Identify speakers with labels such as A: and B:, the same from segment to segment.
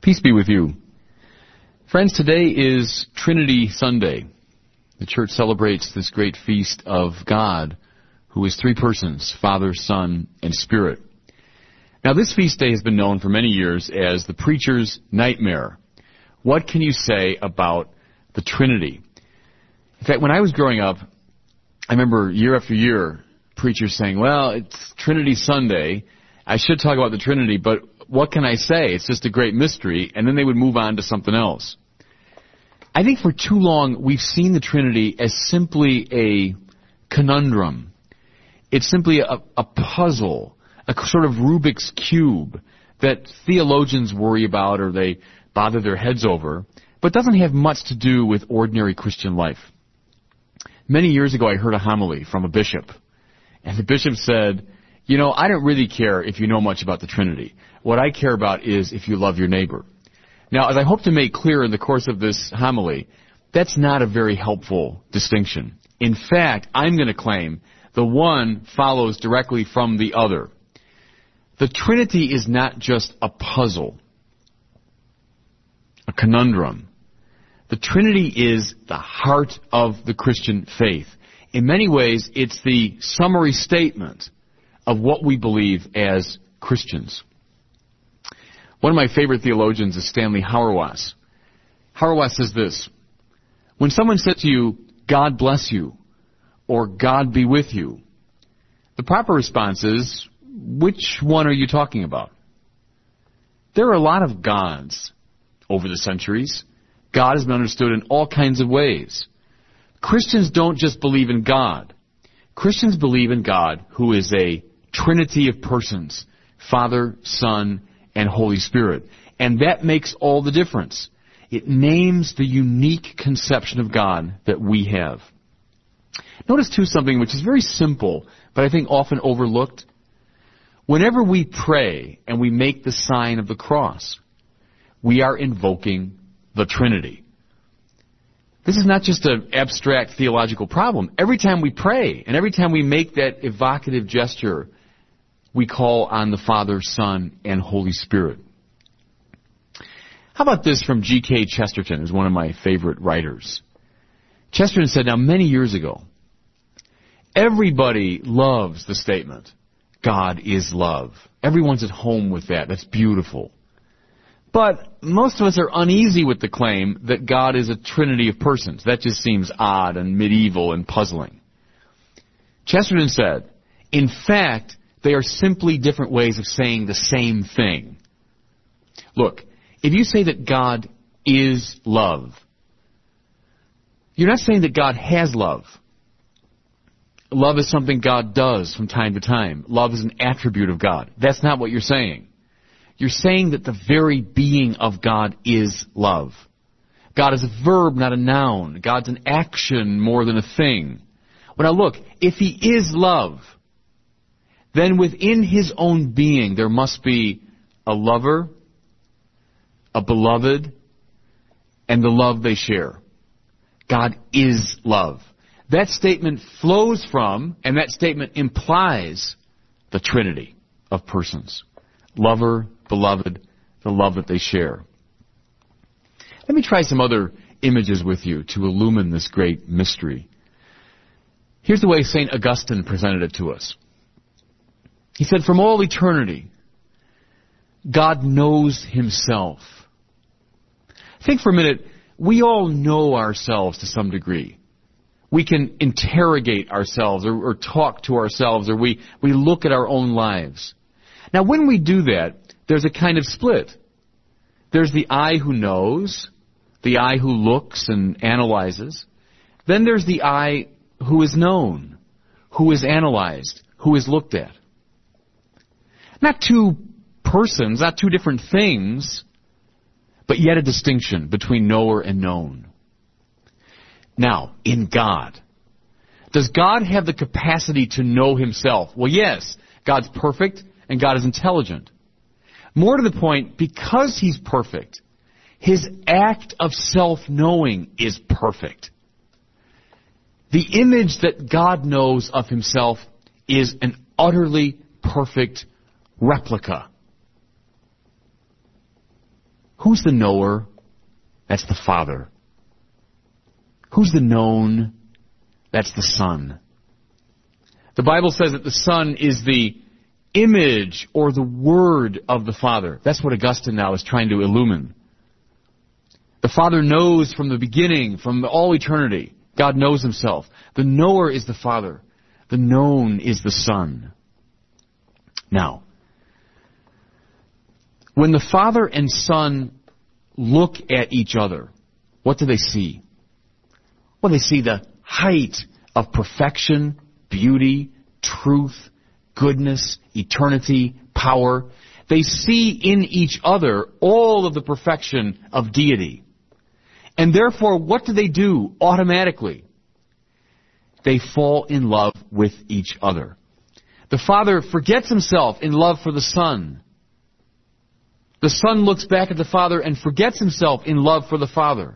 A: Peace be with you. Friends, today is Trinity Sunday. The church celebrates this great feast of God, who is three persons, Father, Son, and Spirit. Now, this feast day has been known for many years as the preacher's nightmare. What can you say about the Trinity? In fact, when I was growing up, I remember year after year, preachers saying, well, it's Trinity Sunday. I should talk about the Trinity, but what can I say? It's just a great mystery. And then they would move on to something else. I think for too long, we've seen the Trinity as simply a conundrum. It's simply a puzzle, a sort of Rubik's Cube that theologians worry about or they bother their heads over, but doesn't have much to do with ordinary Christian life. Many years ago, I heard a homily from a bishop, and the bishop said, you know, I don't really care if you know much about the Trinity. What I care about is if you love your neighbor. Now, as I hope to make clear in the course of this homily, that's not a very helpful distinction. In fact, I'm going to claim the one follows directly from the other. The Trinity is not just a puzzle, a conundrum. The Trinity is the heart of the Christian faith. In many ways, it's the summary statement of what we believe as Christians. One of my favorite theologians is Stanley Hauerwas. Hauerwas says this: when someone says to you, God bless you, or God be with you, the proper response is, which one are you talking about? There are a lot of gods over the centuries. God has been understood in all kinds of ways. Christians don't just believe in God. Christians believe in God who is a Trinity of persons, Father, Son, and Holy Spirit. And that makes all the difference. It names the unique conception of God that we have. Notice, too, something which is very simple, but I think often overlooked. Whenever we pray and we make the sign of the cross, we are invoking the Trinity. This is not just an abstract theological problem. Every time we pray and every time we make that evocative gesture, we call on the Father, Son, and Holy Spirit. How about this from G.K. Chesterton, who's one of my favorite writers? Chesterton said, now many years ago, everybody loves the statement, God is love. Everyone's at home with that. That's beautiful. But most of us are uneasy with the claim that God is a trinity of persons. That just seems odd and medieval and puzzling. Chesterton said, in fact, they are simply different ways of saying the same thing. Look, if you say that God is love, you're not saying that God has love. Love is something God does from time to time. Love is an attribute of God. That's not what you're saying. You're saying that the very being of God is love. God is a verb, not a noun. God's an action more than a thing. Well, now look, if He is love, then within His own being there must be a lover, a beloved, and the love they share. God is love. That statement flows from, and that statement implies, the Trinity of persons. Lover, beloved, the love that they share. Let me try some other images with you to illumine this great mystery. Here's the way St. Augustine presented it to us. He said, from all eternity, God knows Himself. Think for a minute, we all know ourselves to some degree. We can interrogate ourselves or talk to ourselves, or we look at our own lives. Now, when we do that, there's a kind of split. There's the I who knows, the I who looks and analyzes. Then there's the I who is known, who is analyzed, who is looked at. Not two persons, not two different things, but yet a distinction between knower and known. Now, in God, does God have the capacity to know Himself? Well, yes, God's perfect and God is intelligent. More to the point, because He's perfect, His act of self-knowing is perfect. The image that God knows of Himself is an utterly perfect replica. Who's the knower? That's the Father. Who's the known? That's the Son. The Bible says that the Son is the image or the Word of the Father. That's what Augustine now is trying to illumine. The Father knows from the beginning, from all eternity. God knows Himself. The knower is the Father. The known is the Son. Now, when the Father and Son look at each other, what do they see? Well, they see the height of perfection, beauty, truth, goodness, eternity, power. They see in each other all of the perfection of deity. And therefore, what do? Automatically? They fall in love with each other. The Father forgets Himself in love for the Son. The Son looks back at the Father and forgets Himself in love for the Father.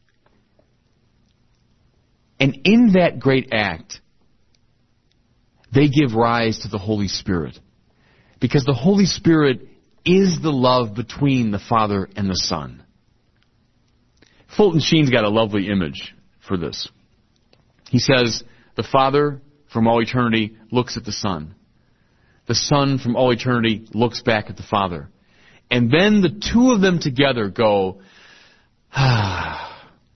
A: And in that great act, they give rise to the Holy Spirit. Because the Holy Spirit is the love between the Father and the Son. Fulton Sheen's got a lovely image for this. He says, the Father from all eternity looks at the Son. The Son from all eternity looks back at the Father. And then the two of them together go, That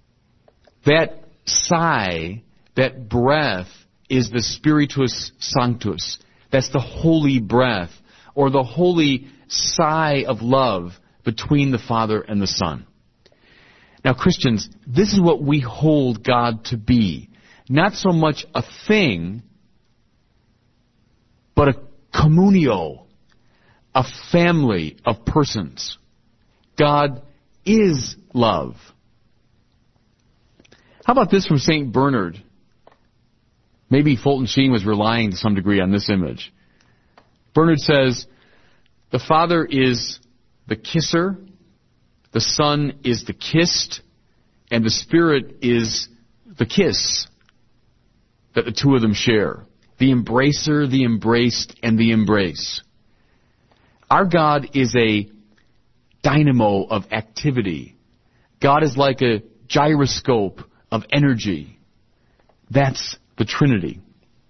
A: sigh, that breath, is the Spiritus Sanctus. That's the holy breath, or the holy sigh of love between the Father and the Son. Now, Christians, this is what we hold God to be. Not so much a thing, but a communio, a family of persons. God is love. How about this from St. Bernard? Maybe Fulton Sheen was relying to some degree on this image. Bernard says, the Father is the kisser, the Son is the kissed, and the Spirit is the kiss that the two of them share. The embracer, the embraced, and the embrace. Our God is a dynamo of activity. God is like a gyroscope of energy. That's the Trinity.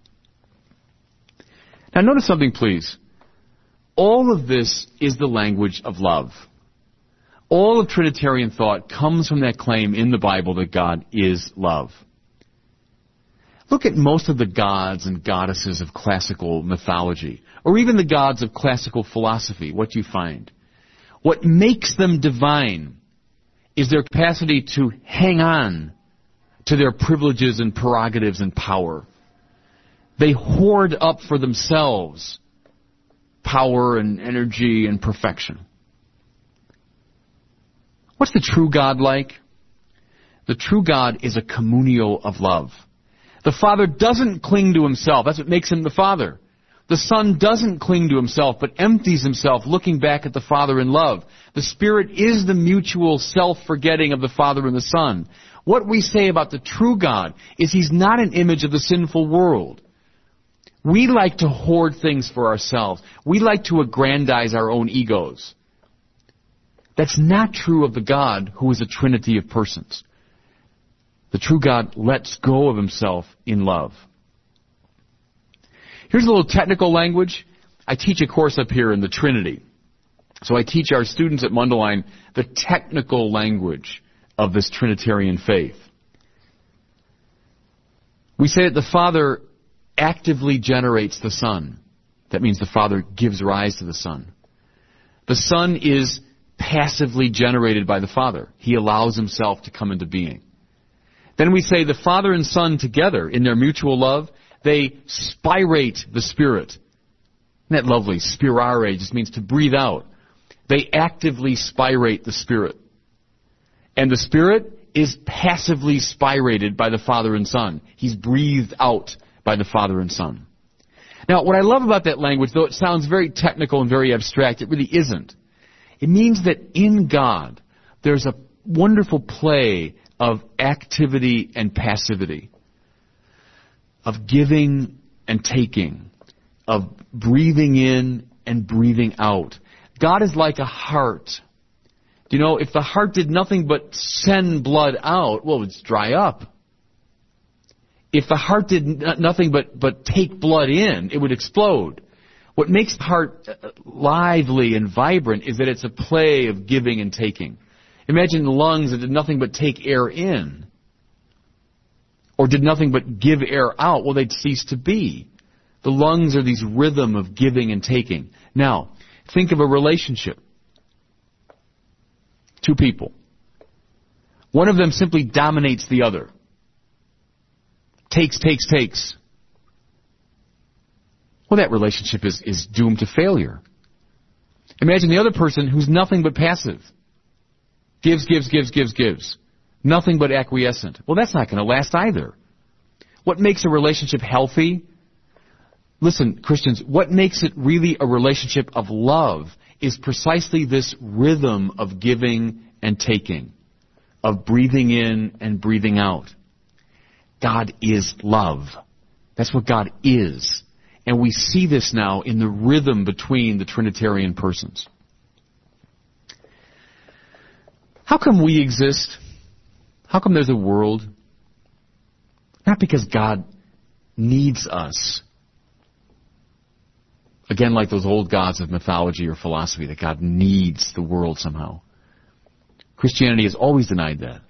A: Now notice something, please. All of this is the language of love. All of Trinitarian thought comes from that claim in the Bible that God is love. Look at most of the gods and goddesses of classical mythology, or even the gods of classical philosophy. What do you find? What makes them divine is their capacity to hang on to their privileges and prerogatives and power. They hoard up for themselves power and energy and perfection. What's the true God like? The true God is a communio of love. The Father doesn't cling to Himself. That's what makes Him the Father. The Son doesn't cling to Himself, but empties Himself, looking back at the Father in love. The Spirit is the mutual self-forgetting of the Father and the Son. What we say about the true God is He's not an image of the sinful world. We like to hoard things for ourselves. We like to aggrandize our own egos. That's not true of the God who is a trinity of persons. The true God lets go of Himself in love. Here's a little technical language. I teach a course up here in the Trinity. So I teach our students at Mundelein the technical language of this Trinitarian faith. We say that the Father actively generates the Son. That means the Father gives rise to the Son. The Son is passively generated by the Father. He allows Himself to come into being. Then we say the Father and Son together in their mutual love, they spirate the Spirit. Isn't that lovely? Spirare just means to breathe out. They actively spirate the Spirit. And the Spirit is passively spirated by the Father and Son. He's breathed out by the Father and Son. Now, what I love about that language, though it sounds very technical and very abstract, it really isn't. It means that in God, there's a wonderful play of activity and passivity, of giving and taking, of breathing in and breathing out. God is like a heart. You know, if the heart did nothing but send blood out, well, it would dry up. If the heart did nothing but take blood in, it would explode. What makes the heart lively and vibrant is that it's a play of giving and taking. Imagine the lungs that did nothing but take air in, or did nothing but give air out. Well, they'd cease to be. The lungs are these rhythm of giving and taking. Now, think of a relationship. Two people. One of them simply dominates the other. Takes. Well, that relationship is doomed to failure. Imagine the other person who's nothing but passive. Gives. Nothing but acquiescent. Well, that's not going to last either. What makes a relationship healthy? Listen, Christians, what makes it really a relationship of love is precisely this rhythm of giving and taking, of breathing in and breathing out. God is love. That's what God is. And we see this now in the rhythm between the Trinitarian persons. How come we exist? How come there's a world? Not because God needs us. Again, like those old gods of mythology or philosophy, that God needs the world somehow. Christianity has always denied that.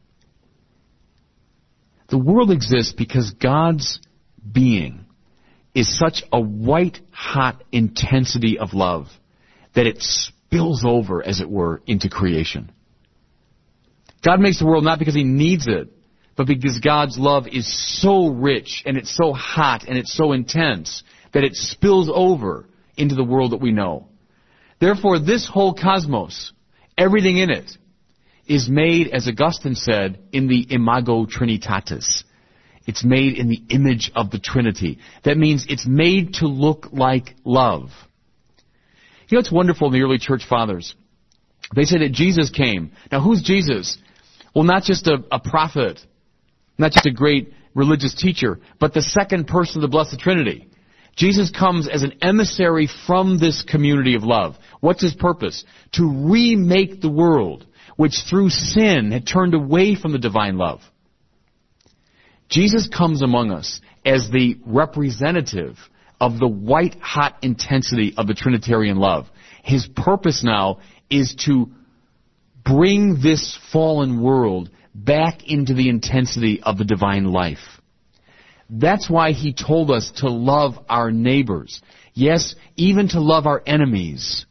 A: The world exists because God's being is such a white-hot intensity of love that it spills over, as it were, into creation. God makes the world not because He needs it, but because God's love is so rich and it's so hot and it's so intense that it spills over into the world that we know. Therefore, this whole cosmos, everything in it, is made, as Augustine said, in the imago Trinitatis. It's made in the image of the Trinity. That means it's made to look like love. You know what's wonderful in the early church fathers? They say that Jesus came. Now, who's Jesus? Well, not just a prophet, not just a great religious teacher, but the second person of the Blessed Trinity. Jesus comes as an emissary from this community of love. What's His purpose? To remake the world, which through sin had turned away from the divine love. Jesus comes among us as the representative of the white-hot intensity of the Trinitarian love. His purpose now is to bring this fallen world back into the intensity of the divine life. That's why He told us to love our neighbors. Yes, even to love our enemies.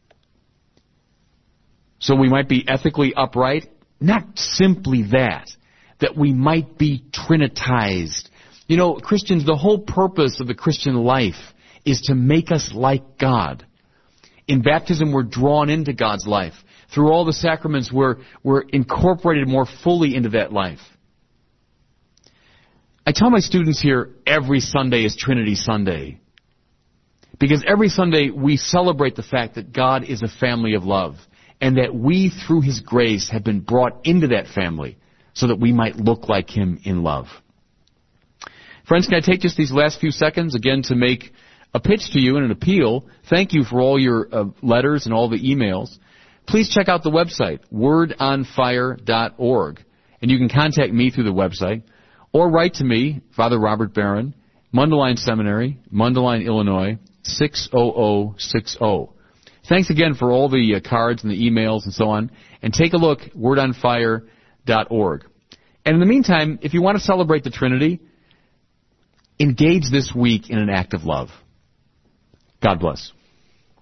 A: So we might be ethically upright. Not simply that we might be trinitized. You know, Christians, the whole purpose of the Christian life is to make us like God. In baptism, we're drawn into God's life. Through all the sacraments, we're incorporated more fully into that life. I tell my students here, every Sunday is Trinity Sunday. Because every Sunday we celebrate the fact that God is a family of love, and that we, through His grace, have been brought into that family so that we might look like Him in love. Friends, can I take just these last few seconds again to make a pitch to you and an appeal? Thank you for all your letters and all the emails. Please check out the website, wordonfire.org, and you can contact me through the website, or write to me, Father Robert Barron, Mundelein Seminary, Mundelein, Illinois, 60060. Thanks again for all the cards and the emails and so on. And take a look, wordonfire.org. And in the meantime, if you want to celebrate the Trinity, engage this week in an act of love. God bless.